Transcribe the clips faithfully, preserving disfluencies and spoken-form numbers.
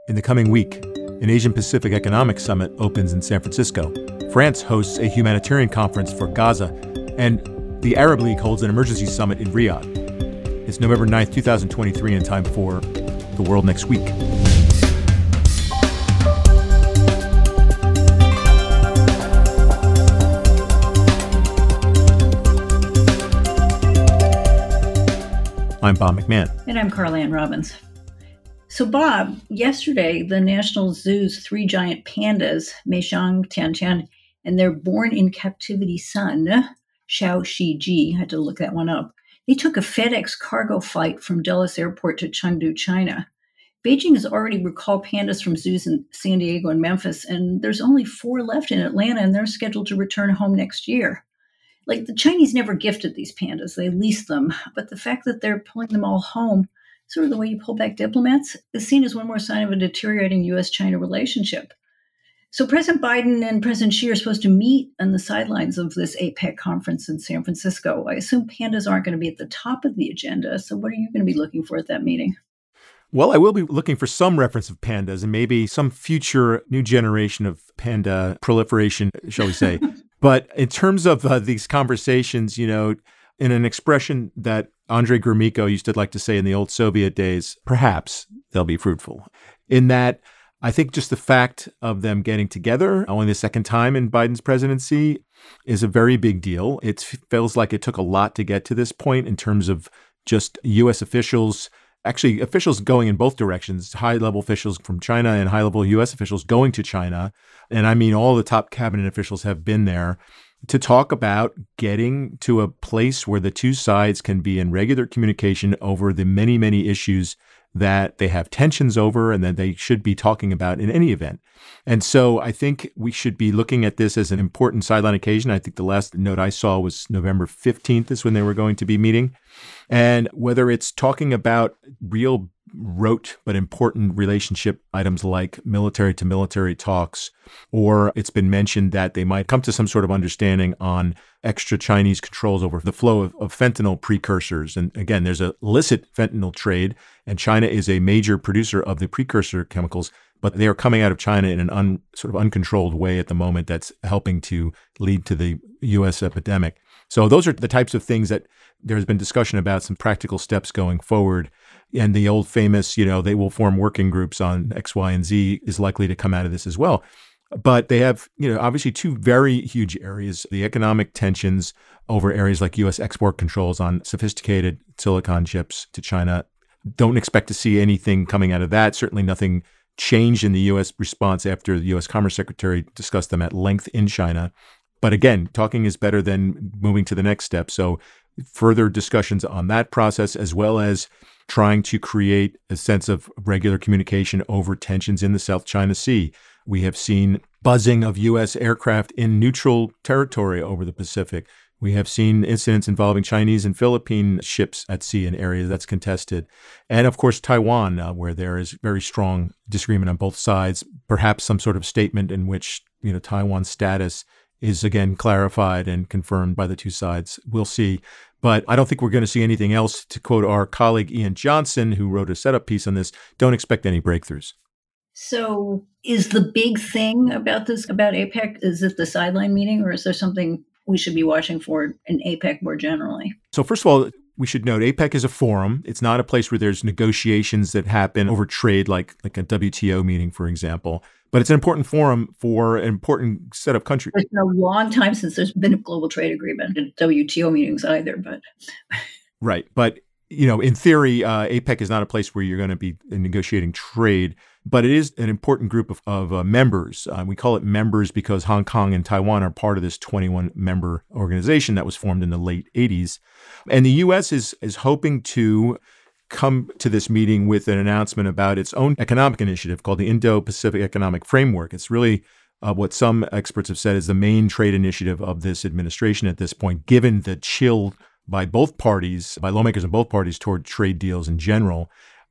In the coming week, an Asian-Pacific Economic Summit opens in San Francisco. France hosts a humanitarian conference for Gaza, and the Arab League holds an emergency summit in Riyadh. It's November ninth, twenty twenty-three, and time for The World Next Week. I'm Bob McMahon. And I'm Carl Ann Robbins. So, Bob, yesterday, the National Zoo's three giant pandas, Meishan, Tiantian, and their born-in-captivity son, Xiao Shiji, I had to look that one up, they took a FedEx cargo flight from Dulles Airport to Chengdu, China. Beijing has already recalled pandas from zoos in San Diego and Memphis, and there's only four left in Atlanta, and they're scheduled to return home next year. Like, the Chinese never gifted these pandas, they leased them, but the fact that they're pulling them all home, sort of the way you pull back diplomats, is seen as one more sign of a deteriorating U S China relationship. So President Biden and President Xi are supposed to meet on the sidelines of this APEC conference in San Francisco. I assume pandas aren't going to be at the top of the agenda, so what are you going to be looking for at that meeting? Well, I will be looking for some reference of pandas and maybe some future new generation of panda proliferation, shall we say. But in terms of uh, these conversations, you know, in an expression that Andrei Gromyko used to like to say in the old Soviet days, perhaps they'll be fruitful. In that, I think just the fact of them getting together, only the second time in Biden's presidency, is a very big deal. It feels like it took a lot to get to this point in terms of just U S officials, actually officials going in both directions, high-level officials from China and high-level U S officials going to China. And I mean, all the top cabinet officials have been there to talk about getting to a place where the two sides can be in regular communication over the many, many issues that they have tensions over and that they should be talking about in any event. And so I think we should be looking at this as an important sideline occasion. I think the last note I saw was November fifteenth is when they were going to be meeting. And whether it's talking about real rote but important relationship items like military to military talks, or it's been mentioned that they might come to some sort of understanding on extra Chinese controls over the flow of, of fentanyl precursors. And again, there's a illicit fentanyl trade, and China is a major producer of the precursor chemicals, but they are coming out of China in an un, sort of uncontrolled way at the moment that's helping to lead to the U S epidemic. So those are the types of things that there's been discussion about, some practical steps going forward. And the old famous, you know, they will form working groups on X, Y, and Z is likely to come out of this as well. But they have, you know, obviously two very huge areas, the economic tensions over areas like U S export controls on sophisticated silicon chips to China. Don't expect to see anything coming out of that. Certainly nothing changed in the U S response after the U S Commerce Secretary discussed them at length in China. But again, talking is better than moving to the next step. So further discussions on that process, as well as trying to create a sense of regular communication over tensions in the South China Sea. We have seen buzzing of U S aircraft in neutral territory over the Pacific. We have seen incidents involving Chinese and Philippine ships at sea in areas that's contested. And of course, Taiwan, uh, where there is very strong disagreement on both sides, perhaps some sort of statement in which, you know, Taiwan's status is again clarified and confirmed by the two sides. We'll see. But I don't think we're going to see anything else. To quote our colleague Ian Johnson, who wrote a setup piece on this, don't expect any breakthroughs. So is the big thing about this, about APEC, is it the sideline meeting, or is there something we should be watching for in APEC more generally? So first of all, we should note APEC is a forum. It's not a place where there's negotiations that happen over trade, like, like a W T O meeting, for example. But it's an important forum for an important set of countries. It's been a long time since there's been a global trade agreement at W T O meetings either. But right. But, you know, in theory, uh, APEC is not a place where you're going to be negotiating trade. But it is an important group of, of uh, members. Uh, we call it members because Hong Kong and Taiwan are part of this twenty-one member organization that was formed in the late eighties. And the U S is is hoping to come to this meeting with an announcement about its own economic initiative called the Indo-Pacific Economic Framework. It's really uh, what some experts have said is the main trade initiative of this administration at this point, given the chill by both parties, by lawmakers in both parties toward trade deals in general.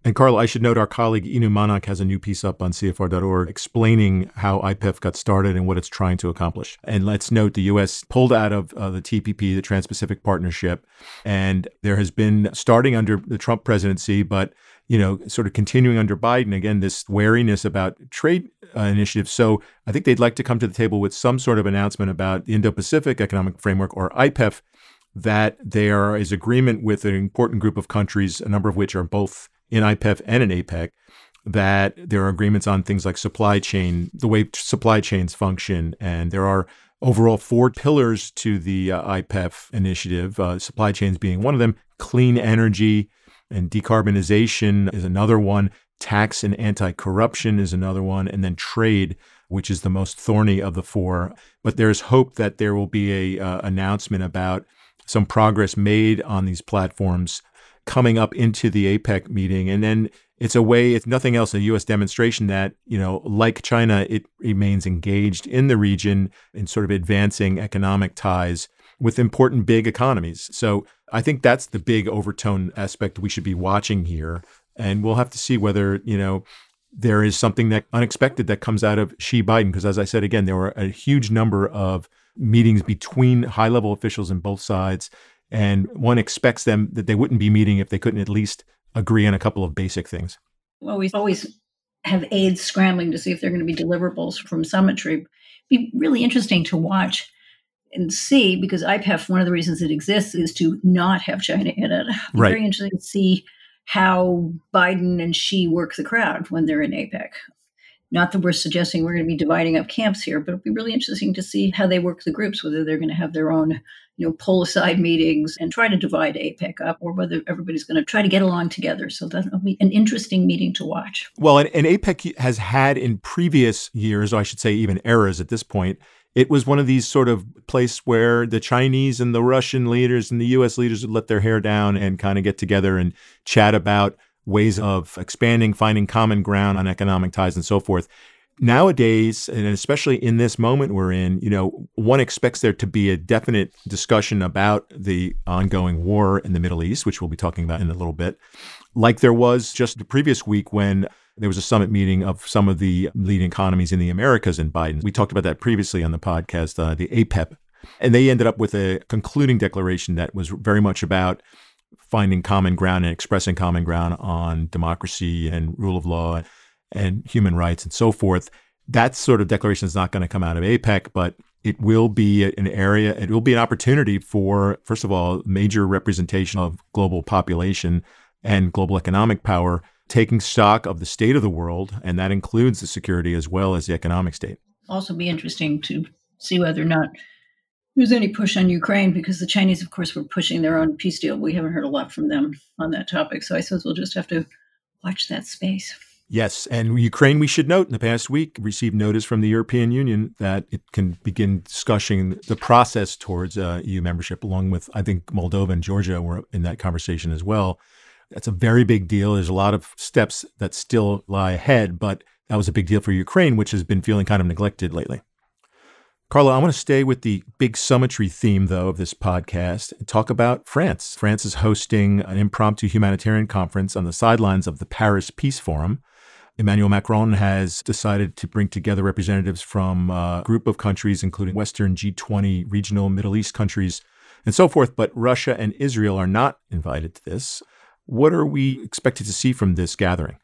And Carla, I should note our colleague Inu Manak has a new piece up on C F R dot org explaining how I P E F got started and what it's trying to accomplish. And let's note the U S pulled out of uh, the T P P, the Trans-Pacific Partnership, and there has been, starting under the Trump presidency, but you know, sort of continuing under Biden, again, this wariness about trade uh, initiatives. So I think they'd like to come to the table with some sort of announcement about the Indo-Pacific Economic Framework, or I P E F, that there is agreement with an important group of countries, a number of which are both in I P E F and in APEC, that there are agreements on things like supply chain, the way supply chains function. And there are overall four pillars to the uh, I P E F initiative, uh, supply chains being one of them, clean energy and decarbonization is another one, tax and anti-corruption is another one, and then trade, which is the most thorny of the four. But there's hope that there will be a uh, announcement about some progress made on these platforms coming up into the APEC meeting. And then it's a way, it's nothing else, a U S demonstration that, you know, like China, it remains engaged in the region in sort of advancing economic ties with important big economies. So I think that's the big overtone aspect we should be watching here. And we'll have to see whether, you know, there is something that unexpected that comes out of Xi Biden. Because as I said, again, there were a huge number of meetings between high-level officials on both sides. And one expects them that they wouldn't be meeting if they couldn't at least agree on a couple of basic things. Well, we always have aides scrambling to see if they're going to be deliverables from Summitry. It'd be really interesting to watch and see, because I P E F, one of the reasons it exists is to not have China in it. It'd be Right. very interesting to see how Biden and Xi work the crowd when they're in APEC. Not that we're suggesting we're going to be dividing up camps here, but it'll be really interesting to see how they work the groups, whether they're going to have their own, you know, pull aside meetings and try to divide APEC up, or whether everybody's going to try to get along together. So that'll be an interesting meeting to watch. Well, and, and APEC has had in previous years, or I should say even eras at this point, it was one of these sort of place where the Chinese and the Russian leaders and the U S leaders would let their hair down and kind of get together and chat about ways of expanding, finding common ground on economic ties and so forth. Nowadays, and especially in this moment we're in, you know, one expects there to be a definite discussion about the ongoing war in the Middle East, which we'll be talking about in a little bit, like there was just the previous week when there was a summit meeting of some of the leading economies in the Americas in Biden. We talked about that previously on the podcast, uh, the A P E P. And they ended up with a concluding declaration that was very much about finding common ground and expressing common ground on democracy and rule of law and human rights and so forth. That sort of declaration is not going to come out of APEC, but it will be an area, it will be an opportunity for, first of all, major representation of global population and global economic power, taking stock of the state of the world, and that includes the security as well as the economic state. Also be interesting to see whether or not there's any push on Ukraine, because the Chinese, of course, were pushing their own peace deal. We haven't heard a lot from them on that topic. So I suppose we'll just have to watch that space. Yes. And Ukraine, we should note, in the past week, received notice from the European Union that it can begin discussing the process towards uh, E U membership, along with, I think, Moldova and Georgia were in that conversation as well. That's a very big deal. There's a lot of steps that still lie ahead, but that was a big deal for Ukraine, which has been feeling kind of neglected lately. Carla, I want to stay with the big Summitry theme, though, of this podcast and talk about France. France is hosting an impromptu humanitarian conference on the sidelines of the Paris Peace Forum. Emmanuel Macron has decided to bring together representatives from a group of countries, including Western G twenty, regional Middle East countries, and so forth. But Russia and Israel are not invited to this. What are we expected to see from this gathering?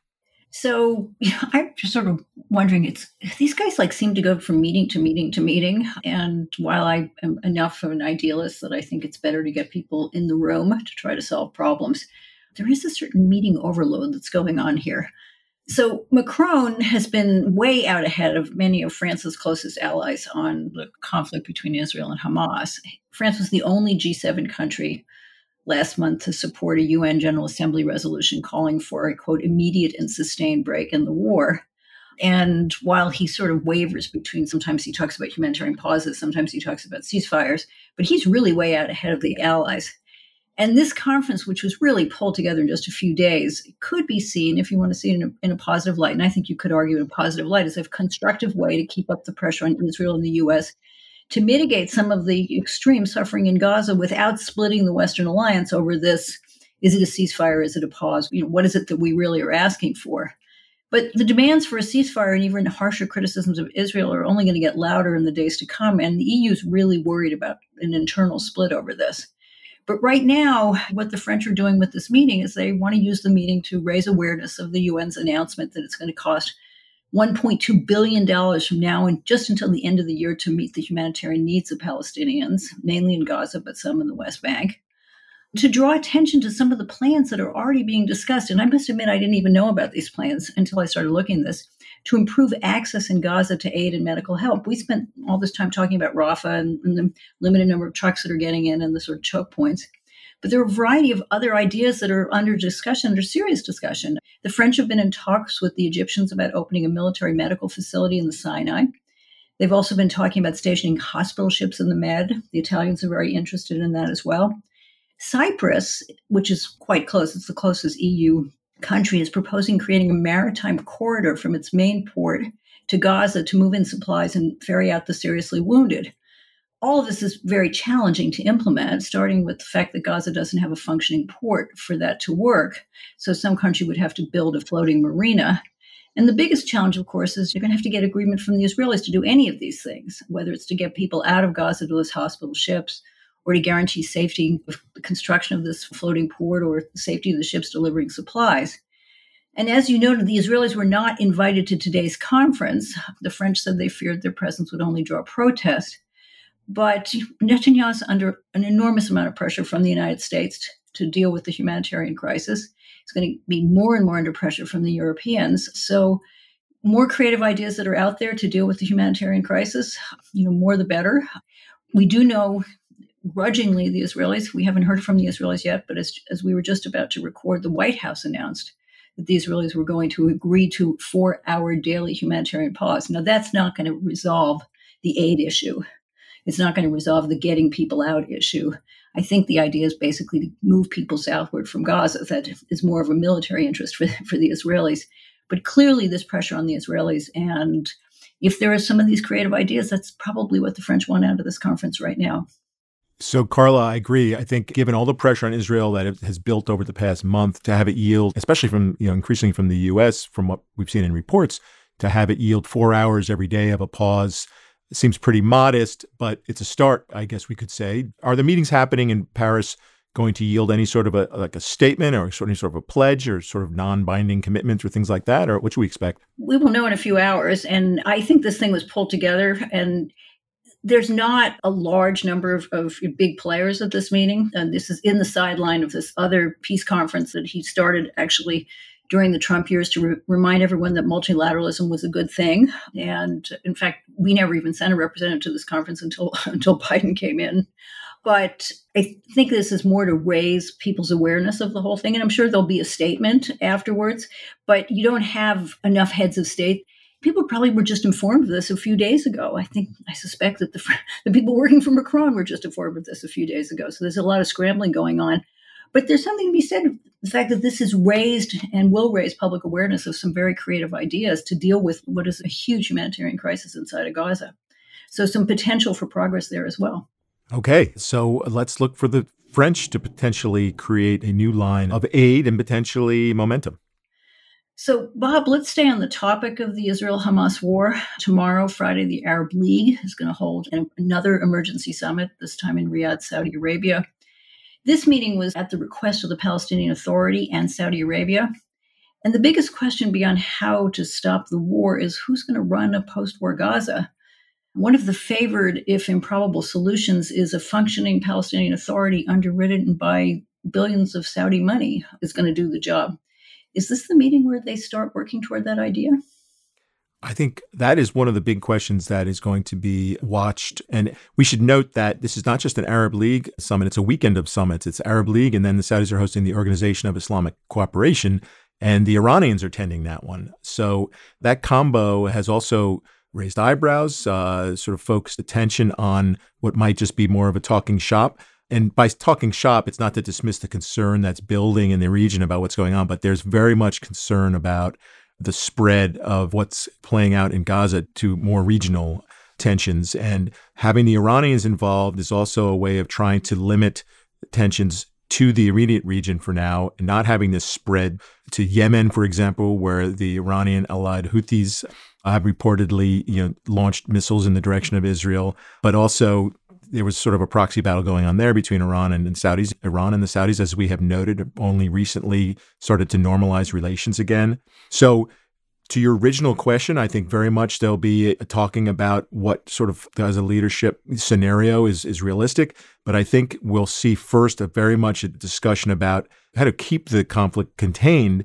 So you know, I'm just sort of wondering, it's these guys like seem to go from meeting to meeting to meeting. And while I am enough of an idealist that I think it's better to get people in the room to try to solve problems, there is a certain meeting overload that's going on here. So Macron has been way out ahead of many of France's closest allies on the conflict between Israel and Hamas. France was the only G seven country last month to support a U N General Assembly resolution calling for a, quote, immediate and sustained break in the war. And while he sort of wavers between, sometimes he talks about humanitarian pauses, sometimes he talks about ceasefires, but he's really way out ahead of the allies. And this conference, which was really pulled together in just a few days, could be seen, if you want to see it in a, in a positive light, and I think you could argue in a positive light, as a constructive way to keep up the pressure on Israel and the U S to mitigate some of the extreme suffering in Gaza without splitting the Western alliance over this Is it a ceasefire? Is it a pause? You know, what is it that we really are asking for? But the demands for a ceasefire and even harsher criticisms of Israel are only going to get louder in the days to come. And the E U is really worried about an internal split over this. But right now, what the French are doing with this meeting is they want to use the meeting to raise awareness of the U N's announcement that it's going to cost one point two billion dollars from now and just until the end of the year to meet the humanitarian needs of Palestinians, mainly in Gaza, but some in the West Bank, to draw attention to some of the plans that are already being discussed. And I must admit, I didn't even know about these plans until I started looking at this, to improve access in Gaza to aid and medical help. We spent all this time talking about Rafah and, and the limited number of trucks that are getting in and the sort of choke points. But there are a variety of other ideas that are under discussion, under serious discussion. The French have been in talks with the Egyptians about opening a military medical facility in the Sinai. They've also been talking about stationing hospital ships in the Med. The Italians are very interested in that as well. Cyprus, which is quite close, it's the closest E U country, is proposing creating a maritime corridor from its main port to Gaza to move in supplies and ferry out the seriously wounded. All of this is very challenging to implement, starting with the fact that Gaza doesn't have a functioning port for that to work. So some country would have to build a floating marina. And the biggest challenge, of course, is you're going to have to get agreement from the Israelis to do any of these things, whether it's to get people out of Gaza to those hospital ships, or to guarantee safety of the construction of this floating port, or the safety of the ships delivering supplies. And as you noted, the Israelis were not invited to today's conference. The French said they feared their presence would only draw protest. But Netanyahu is under an enormous amount of pressure from the United States to deal with the humanitarian crisis. He's going to be more and more under pressure from the Europeans. So more creative ideas that are out there to deal with the humanitarian crisis, you know, more the better. We do know grudgingly the Israelis, we haven't heard from the Israelis yet, but as, as we were just about to record, the White House announced that the Israelis were going to agree to four-hour daily humanitarian pause. Now, that's not going to resolve the aid issue. It's not going to resolve the getting people out issue. I think the idea is basically to move people southward from Gaza. That is more of a military interest for, for the Israelis. But clearly there's pressure on the Israelis. And if there are some of these creative ideas, that's probably what the French want out of this conference right now. So, Carla, I agree. I think given all the pressure on Israel that it has built over the past month, to have it yield, especially from, you know, increasingly from the U S, from what we've seen in reports, to have it yield four hours every day of a pause seems pretty modest, but it's a start, I guess we could say. Are the meetings happening in Paris going to yield any sort of a like a statement or any sort of a pledge or sort of non-binding commitments or things like that? Or what should we expect? We will know in a few hours. And I think this thing was pulled together, and there's not a large number of, of big players at this meeting. And this is in the sideline of this other peace conference that he started actually during the Trump years to re- remind everyone that multilateralism was a good thing. And in fact, we never even sent a representative to this conference until until Biden came in. But I think this is more to raise people's awareness of the whole thing. And I'm sure there'll be a statement afterwards, but you don't have enough heads of state. People probably were just informed of this a few days ago. I think, I suspect that the, the people working for Macron were just informed of this a few days ago. So there's a lot of scrambling going on. But there's something to be said, the fact that this has raised and will raise public awareness of some very creative ideas to deal with what is a huge humanitarian crisis inside of Gaza. So some potential for progress there as well. Okay, so let's look for the French to potentially create a new line of aid and potentially momentum. So, Bob, let's stay on the topic of the Israel-Hamas war. Tomorrow, Friday, the Arab League is going to hold an, another emergency summit, this time in Riyadh, Saudi Arabia. This meeting was at the request of the Palestinian Authority and Saudi Arabia. And the biggest question beyond how to stop the war is who's going to run a post-war Gaza? One of the favored, if improbable, solutions is a functioning Palestinian Authority underwritten by billions of Saudi money is going to do the job. Is this the meeting where they start working toward that idea? I think that is one of the big questions that is going to be watched. And we should note that this is not just an Arab League summit. It's a weekend of summits. It's Arab League, and then the Saudis are hosting the Organization of Islamic Cooperation, and the Iranians are attending that one. So that combo has also raised eyebrows, uh, sort of focused attention on what might just be more of a talking shop. And by talking shop, it's not to dismiss the concern that's building in the region about what's going on, but there's very much concern about the spread of what's playing out in Gaza to more regional tensions. And having the Iranians involved is also a way of trying to limit tensions to the immediate region for now, and not having this spread to Yemen, for example, where the Iranian-allied Houthis have reportedly, you know, launched missiles in the direction of Israel, but also there was sort of a proxy battle going on there between Iran and, and Saudis. Iran and the Saudis, as we have noted, only recently started to normalize relations again. So to your original question, I think very much they'll be talking about what sort of as a leadership scenario is, is realistic. But I think we'll see first a very much a discussion about how to keep the conflict contained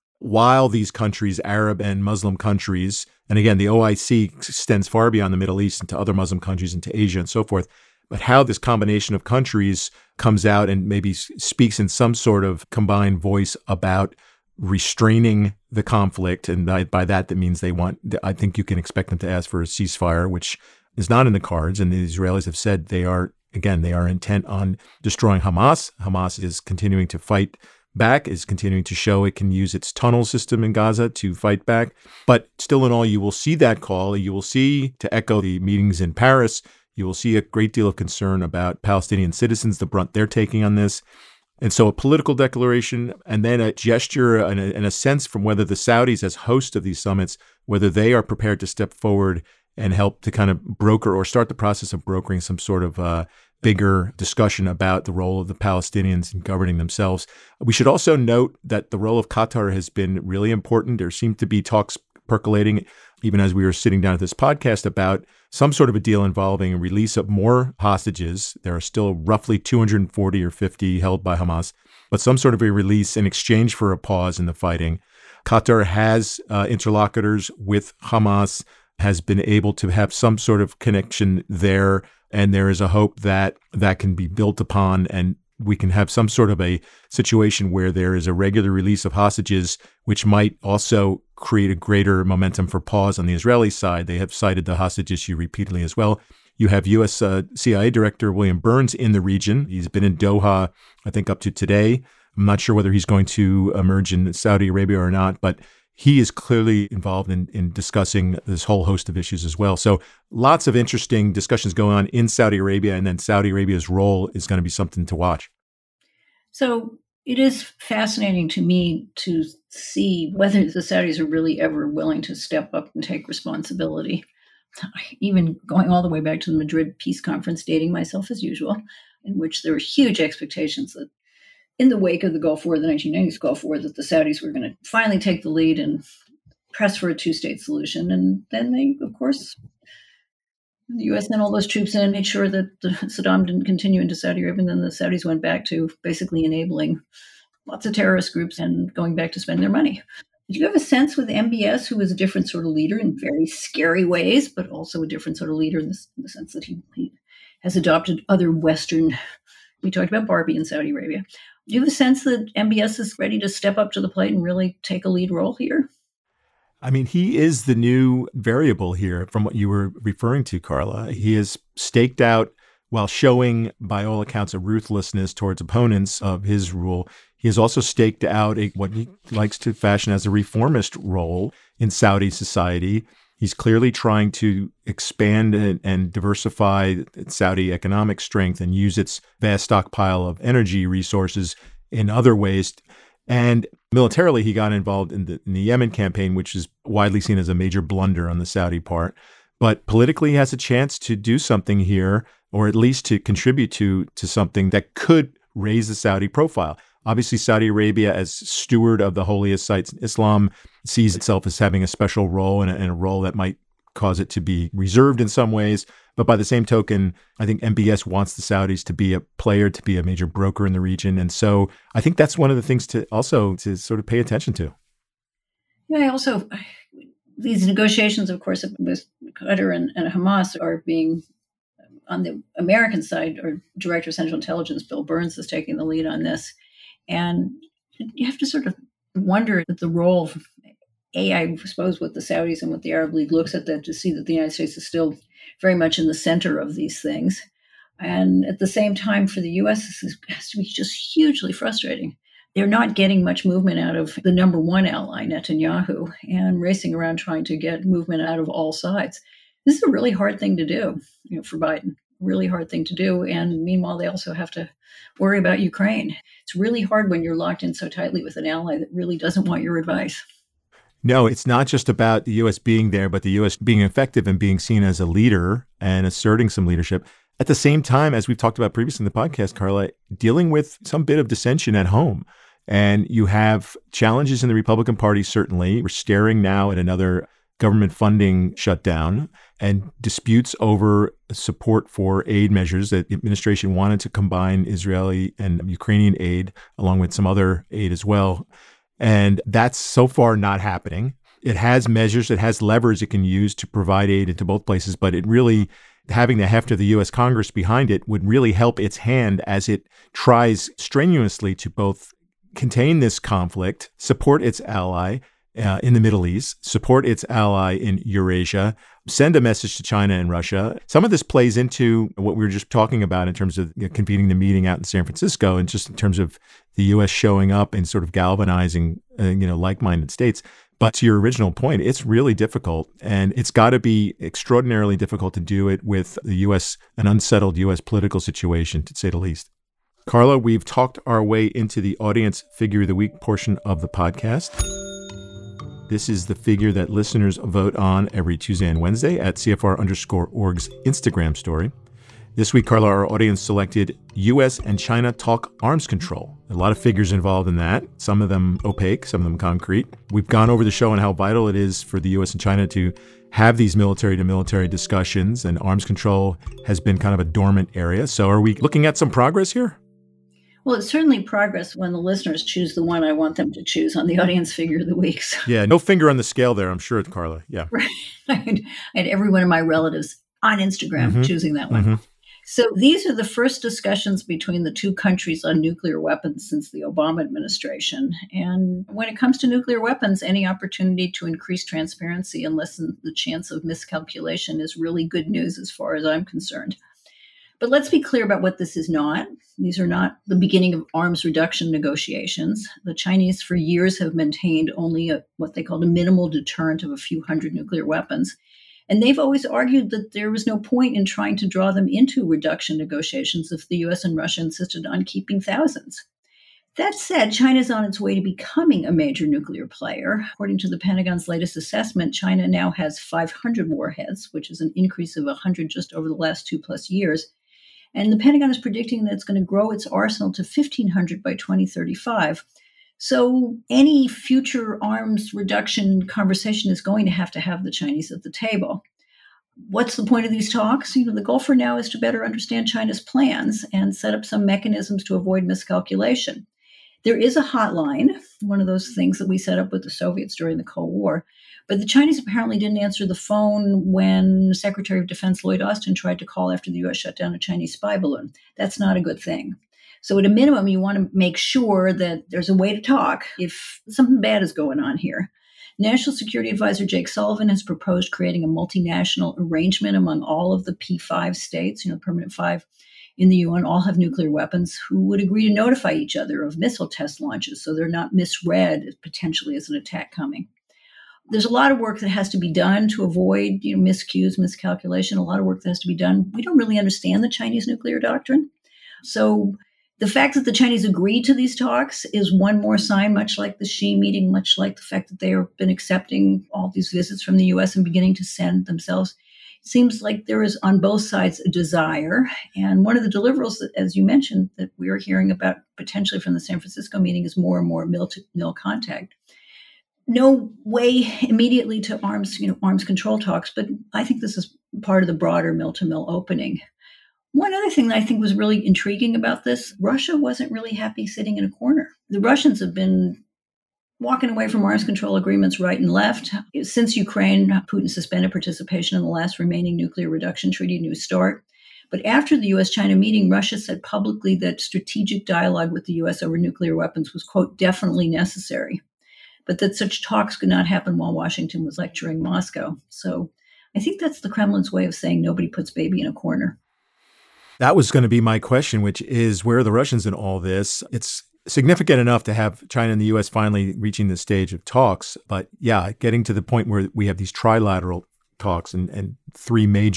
while these countries, Arab and Muslim countries, and again, the O I C extends far beyond the Middle East into other Muslim countries, into Asia and so forth, but how this combination of countries comes out and maybe speaks in some sort of combined voice about restraining the conflict. And by, by that, that means they want, I think you can expect them to ask for a ceasefire, which is not in the cards. And the Israelis have said they are, again, they are intent on destroying Hamas. Hamas is continuing to fight back, is continuing to show it can use its tunnel system in Gaza to fight back. But still in all, you will see that call. You will see, to echo the meetings in Paris, you will see a great deal of concern about Palestinian citizens, the brunt they're taking on this. And so a political declaration and then a gesture and a, and a sense from whether the Saudis, as host of these summits, whether they are prepared to step forward and help to kind of broker or start the process of brokering some sort of uh, bigger discussion about the role of the Palestinians in governing themselves. We should also note that the role of Qatar has been really important. There seem to be talks percolating, even as we were sitting down at this podcast, about some sort of a deal involving a release of more hostages. There are still roughly two hundred forty or fifty held by Hamas, but some sort of a release in exchange for a pause in the fighting. Qatar has uh, interlocutors with Hamas, has been able to have some sort of connection there, and there is a hope that that can be built upon and we can have some sort of a situation where there is a regular release of hostages, which might also create a greater momentum for pause on the Israeli side. They have cited the hostage issue repeatedly as well. You have U S uh, C I A Director William Burns in the region. He's been in Doha, I think, up to today. I'm not sure whether he's going to emerge in Saudi Arabia or not, but he is clearly involved in, in discussing this whole host of issues as well. So lots of interesting discussions going on in Saudi Arabia, and then Saudi Arabia's role is going to be something to watch. So it is fascinating to me to see whether the Saudis are really ever willing to step up and take responsibility. Even going all the way back to the Madrid Peace Conference, dating myself as usual, in which there were huge expectations that in the wake of the Gulf War, the nineteen nineties Gulf War, that the Saudis were going to finally take the lead and press for a two-state solution. And then they, of course, the U S sent all those troops in and made sure that Saddam didn't continue into Saudi Arabia. And then the Saudis went back to basically enabling lots of terrorist groups and going back to spend their money. Do you have a sense with M B S, who is a different sort of leader in very scary ways, but also a different sort of leader in, this, in the sense that he, he has adopted other Western, we talked about Barbie in Saudi Arabia. Do you have a sense that M B S is ready to step up to the plate and really take a lead role here? I mean, he is the new variable here from what you were referring to, Carla. He is staked out while showing, by all accounts, a ruthlessness towards opponents of his rule. He has also staked out a, what he likes to fashion as a reformist role in Saudi society. He's clearly trying to expand and, and diversify Saudi economic strength and use its vast stockpile of energy resources in other ways. And militarily, he got involved in the, in the Yemen campaign, which is widely seen as a major blunder on the Saudi part. But politically, he has a chance to do something here, or at least to contribute to, to something that could raise the Saudi profile. Obviously, Saudi Arabia, as steward of the holiest sites in Islam, sees itself as having a special role and a, and a role that might cause it to be reserved in some ways. But by the same token, I think M B S wants the Saudis to be a player, to be a major broker in the region. And so I think that's one of the things to also to sort of pay attention to. Yeah, I also, these negotiations, of course, with Qatar and, and Hamas are being, on the American side, or Director of Central Intelligence, Bill Burns, is taking the lead on this. And you have to sort of wonder at the role of, A, I suppose, what the Saudis and what the Arab League looks at that to see that the United States is still very much in the center of these things. And at the same time, for the U S, this has to be just hugely frustrating. They're not getting much movement out of the number one ally, Netanyahu, and racing around trying to get movement out of all sides. This is a really hard thing to do, you know, for Biden. really hard thing to do. And meanwhile, they also have to worry about Ukraine. It's really hard when you're locked in so tightly with an ally that really doesn't want your advice. No, it's not just about the U S being there, but the U S being effective and being seen as a leader and asserting some leadership. At the same time, as we've talked about previously in the podcast, Carla, dealing with some bit of dissension at home. And you have challenges in the Republican Party, certainly. We're staring now at another government funding shutdown and disputes over support for aid measures that the administration wanted to combine Israeli and Ukrainian aid, along with some other aid as well. And that's so far not happening. It has measures, it has levers it can use to provide aid into both places, but it really, having the heft of the U S Congress behind it would really help its hand as it tries strenuously to both contain this conflict, support its ally uh, in the Middle East, support its ally in Eurasia, send a message to China and Russia. Some of this plays into what we were just talking about in terms of, you know, convening the meeting out in San Francisco, and just in terms of the U S showing up and sort of galvanizing, uh, you know, like-minded states. But to your original point, it's really difficult, and it's got to be extraordinarily difficult to do it with the U S, an unsettled U S political situation, to say the least. Carla, we've talked our way into the audience figure of the week portion of the podcast. This is the figure that listeners vote on every Tuesday and Wednesday at C F R underscore org's Instagram story. This week, Carla, our audience selected U S and China talk arms control. A lot of figures involved in that, some of them opaque, some of them concrete. We've gone over the show on how vital it is for the U S and China to have these military-to-military discussions, and arms control has been kind of a dormant area. So are we looking at some progress here? Well, it's certainly progress when the listeners choose the one I want them to choose on the audience figure of the week. So. Yeah, no finger on the scale there, I'm sure, Carla. Yeah. Right. I had, I had every one of my relatives on Instagram mm-hmm. choosing that one. Mm-hmm. So these are the first discussions between the two countries on nuclear weapons since the Obama administration. And when it comes to nuclear weapons, any opportunity to increase transparency and lessen the chance of miscalculation is really good news as far as I'm concerned. But let's be clear about what this is not. These are not the beginning of arms reduction negotiations. The Chinese for years have maintained only a, what they called a minimal deterrent of a few hundred nuclear weapons. And they've always argued that there was no point in trying to draw them into reduction negotiations if the U S and Russia insisted on keeping thousands. That said, China is on its way to becoming a major nuclear player. According to the Pentagon's latest assessment, China now has five hundred warheads, which is an increase of one hundred just over the last two plus years. And the Pentagon is predicting that it's going to grow its arsenal to fifteen hundred by twenty thirty-five. So any future arms reduction conversation is going to have to have the Chinese at the table. What's the point of these talks? You know, the goal for now is to better understand China's plans and set up some mechanisms to avoid miscalculation. There is a hotline, one of those things that we set up with the Soviets during the Cold War, but the Chinese apparently didn't answer the phone when Secretary of Defense Lloyd Austin tried to call after the U S shut down a Chinese spy balloon. That's not a good thing. So at a minimum, you want to make sure that there's a way to talk if something bad is going on here. National Security Advisor Jake Sullivan has proposed creating a multinational arrangement among all of the P five states, you know, permanent five in the U N, all have nuclear weapons, who would agree to notify each other of missile test launches so they're not misread potentially as an attack coming. There's a lot of work that has to be done to avoid, you know, miscues, miscalculation, a lot of work that has to be done. We don't really understand the Chinese nuclear doctrine. So the fact that the Chinese agreed to these talks is one more sign, much like the Xi meeting, much like the fact that they have been accepting all these visits from the U S and beginning to send themselves. It seems like there is on both sides a desire. And one of the deliverables, that, as you mentioned, that we are hearing about potentially from the San Francisco meeting is more and more mill-to-mill contact. No way immediately to arms, you know, arms control talks, but I think this is part of the broader mill-to-mill opening. One other thing that I think was really intriguing about this, Russia wasn't really happy sitting in a corner. The Russians have been walking away from arms control agreements right and left. Since Ukraine, Putin suspended participation in the last remaining nuclear reduction treaty, New START. But after the U S China meeting, Russia said publicly that strategic dialogue with the U S over nuclear weapons was, quote, definitely necessary, but that such talks could not happen while Washington was lecturing Moscow. So I think that's the Kremlin's way of saying nobody puts baby in a corner. That was going to be my question, which is, where are the Russians in all this? It's significant enough to have China and the U S finally reaching the stage of talks. But yeah, getting to the point where we have these trilateral talks and, and three major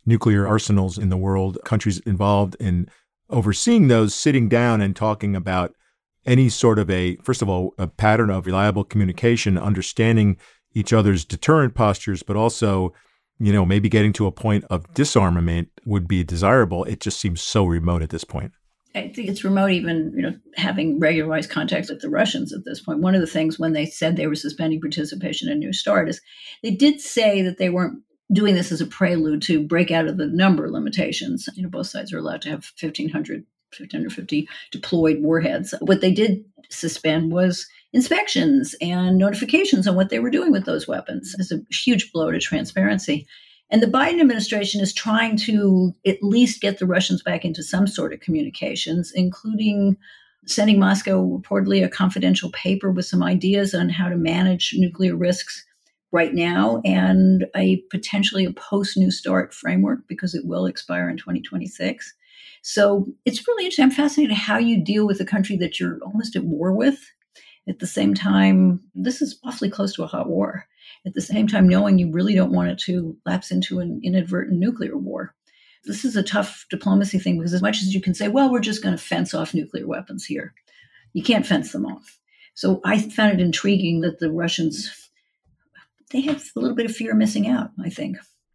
nuclear arsenals in the world, countries involved in overseeing those, sitting down and talking about any sort of a, first of all, a pattern of reliable communication, understanding each other's deterrent postures, but also, you know, maybe getting to a point of disarmament would be desirable. It just seems so remote at this point. I think it's remote even, you know, having regularized contacts with the Russians at this point. One of the things when they said they were suspending participation in New START is they did say that they weren't doing this as a prelude to break out of the number limitations. You know, both sides are allowed to have fifteen hundred, fifteen fifty deployed warheads. What they did suspend was inspections and notifications on what they were doing with those weapons. It's a huge blow to transparency. And the Biden administration is trying to at least get the Russians back into some sort of communications, including sending Moscow reportedly a confidential paper with some ideas on how to manage nuclear risks right now and a potentially a post-New START framework because it will expire in twenty twenty-six. So it's really interesting. I'm fascinated how you deal with a country that you're almost at war with. At the same time, this is awfully close to a hot war. At the same time, knowing you really don't want it to lapse into an inadvertent nuclear war. This is a tough diplomacy thing because as much as you can say, well, we're just going to fence off nuclear weapons here, you can't fence them off. So I found it intriguing that the Russians, they have a little bit of fear of missing out, I think.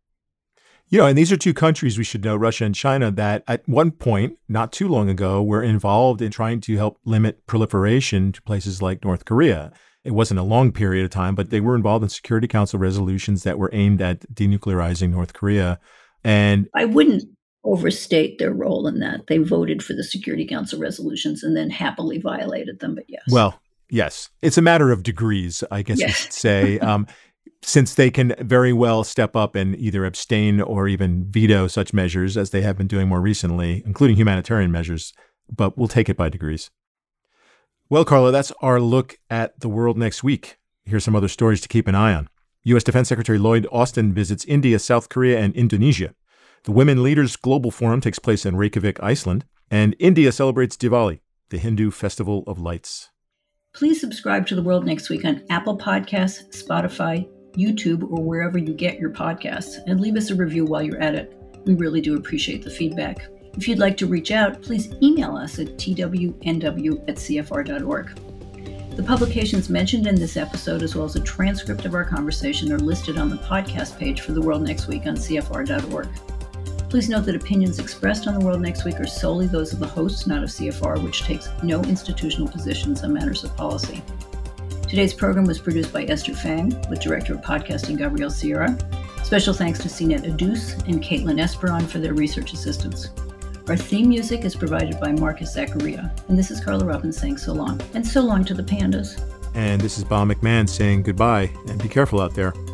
You know, and these are two countries, we should know, Russia and China, that at one point, not too long ago, were involved in trying to help limit proliferation to places like North Korea. It wasn't a long period of time, but they were involved in Security Council resolutions that were aimed at denuclearizing North Korea. And I wouldn't overstate their role in that. They voted for the Security Council resolutions and then happily violated them, but yes. Well, yes. It's a matter of degrees, I guess yes. we should say. Um, since they can very well step up and either abstain or even veto such measures, as they have been doing more recently, including humanitarian measures, but we'll take it by degrees. Well, Carla, that's our look at the world next week. Here's some other stories to keep an eye on. U S Defense Secretary Lloyd Austin visits India, South Korea, and Indonesia. The Women Leaders Global Forum takes place in Reykjavik, Iceland. And India celebrates Diwali, the Hindu festival of lights. Please subscribe to The World Next Week on Apple Podcasts, Spotify, YouTube, or wherever you get your podcasts, and leave us a review while you're at it. We really do appreciate the feedback. If you'd like to reach out, please email us at t w n w at c f r dot org. The publications mentioned in this episode, as well as a transcript of our conversation, are listed on the podcast page for The World Next Week on c f r dot org. Please note that opinions expressed on The World Next Week are solely those of the hosts, not of C F R, which takes no institutional positions on matters of policy. Today's program was produced by Esther Fang, with Director of Podcasting Gabrielle Sierra. Special thanks to C net Adus and Caitlin Esperon for their research assistance. Our theme music is provided by Marcus Zachariah. And this is Carla Robbins saying so long. And so long to the pandas. And this is Bob McMahon saying goodbye, and be careful out there.